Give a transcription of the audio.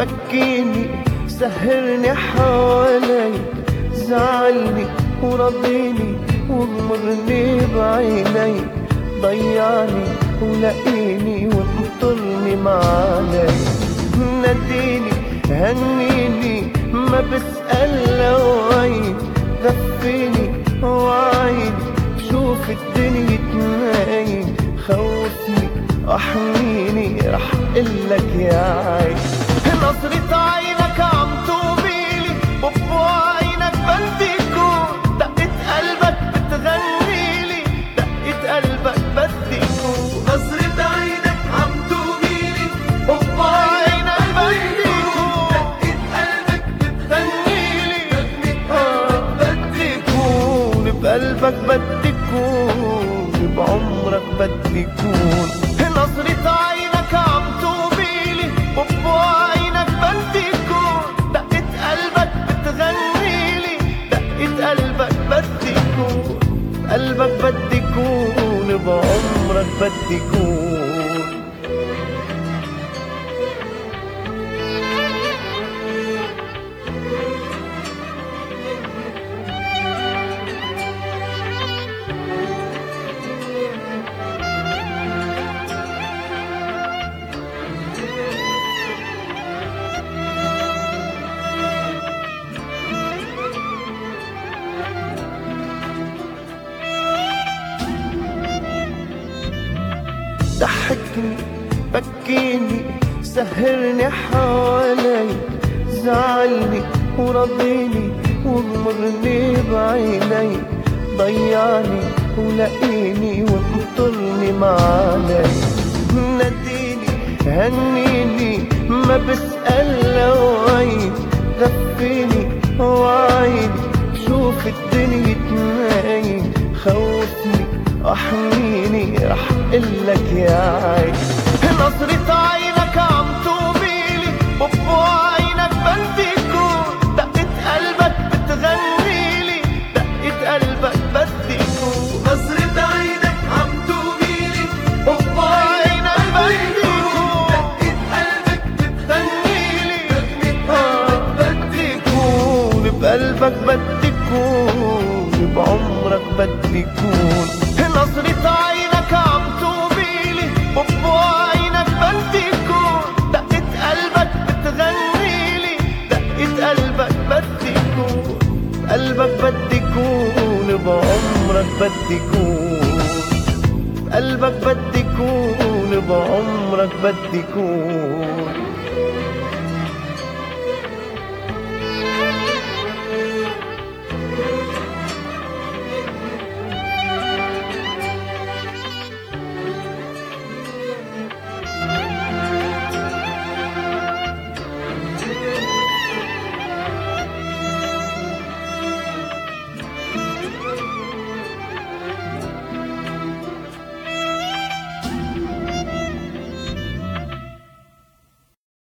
بكيني سهرني حواليك، زعلني ورضيني وغمرني بعينيك، ضيعني ولقيني وانطرني معاك. ناديني هنيني ما بسأل لو عيد، دفيني وعيد شوف الدنيا تنايم، خوفني احميني رح قلك يا عين. نظرة عينك عم توبيلي وبوعينك بدي كون، دقة قلبك بتغنيلي دقة قلبك بدي كون. نظرة عينك عم توبيلي وبوعينك بدي كون، دقة قلبك بتغنيلي بدي كون. بقلبك بدي كون، بعمرك بدي كون. نظرة عينك عم توبيلي وبوعينك بدي كون، دقة قلبك بتغنيلي دقة قلبك بدي كون. قلبك بدي كون، بعمرك بدي كون. ضحكني بكيني سهرني حواليك، زعلني ورضيني وغمرني بعينيك، ضيعني ولقيني وانطرني معاك. ناديني هنيني ما بسأل لو عيد، غفيني وعيد شوف الدنيا تنايم، خوفني احميني رح قلك يا عين. نظرة عينك عم توبيلي وبوعينك بدي كون، دقة قلبك بتغنيلي دقة قلبك بدي كون. نظرة عينك عم توبيلي وبوعينك بدي كون، دقة قلبك بتغنيلي بدي كون. بقلبك بدي كون، بعمرك بدي كون. نظرة عينك عم توبيلي وبوعينك بدي كون، دقة قلبك بتغنيلي دقة قلبك بدي كون. قلبك بدي كون، بعمرك بدي كون. قلبك بدي كون، بعمرك بدي كون.